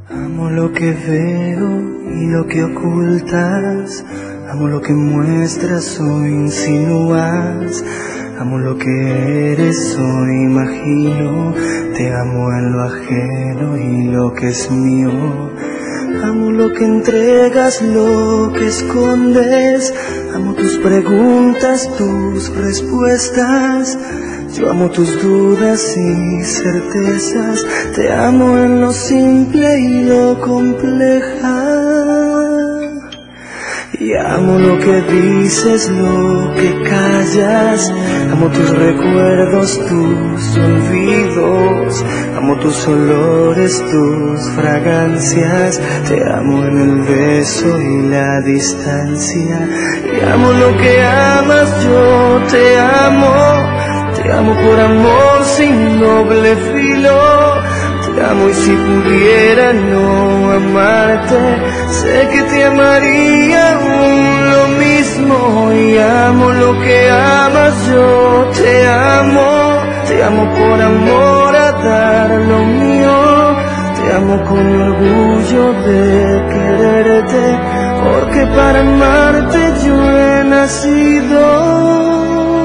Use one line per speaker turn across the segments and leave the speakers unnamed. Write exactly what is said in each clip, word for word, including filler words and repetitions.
Amo lo que veo y lo que ocultas, amo lo que muestras o insinúas, amo lo que eres o imagino, te amo en lo ajeno y lo que es mío. Amo lo que entregas, lo que escondes, amo tus preguntas, tus respuestas. Yo amo tus dudas y certezas, te amo en lo simple y lo compleja. Y amo lo que dices, lo que callas, amo tus recuerdos, tus olvidos, amo tus olores, tus fragancias, te amo en el beso y la distancia. Y amo lo que amas, yo te amo. Te amo por amor sin doble filo, te amo y si pudiera no amarte, sé que te amaría aún lo mismo. Y amo lo que amas, yo te amo, te amo por amor a dar lo mío, te amo con orgullo de quererte, porque para amarte yo he nacido.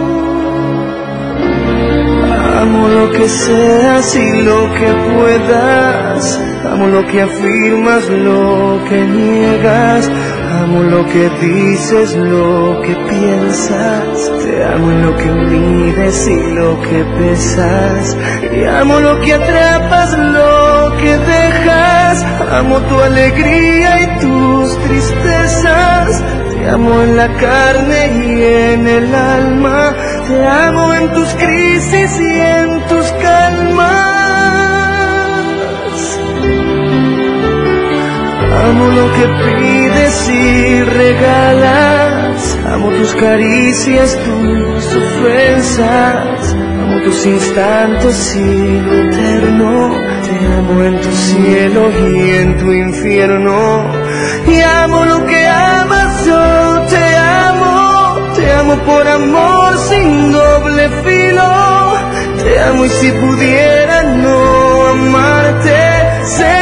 Amo lo que seas y lo que puedas, amo lo que afirmas, lo que niegas, amo lo que dices, lo que piensas, te amo en lo que mides y lo que pesas, y amo lo que atrapas, lo que dejas, amo tu alegría y tus tristezas, te amo en la carne y en el alma, te amo en tus crisis y en tus calmas. Amo lo que pides y regalas, amo tus caricias, tus ofensas, amo tus instantes y lo eterno, te amo en tu cielo y en tu infierno. Y amo lo que amas, yo te amo, te amo por amor sin doble filo, te amo y si pudiera no amarte, sé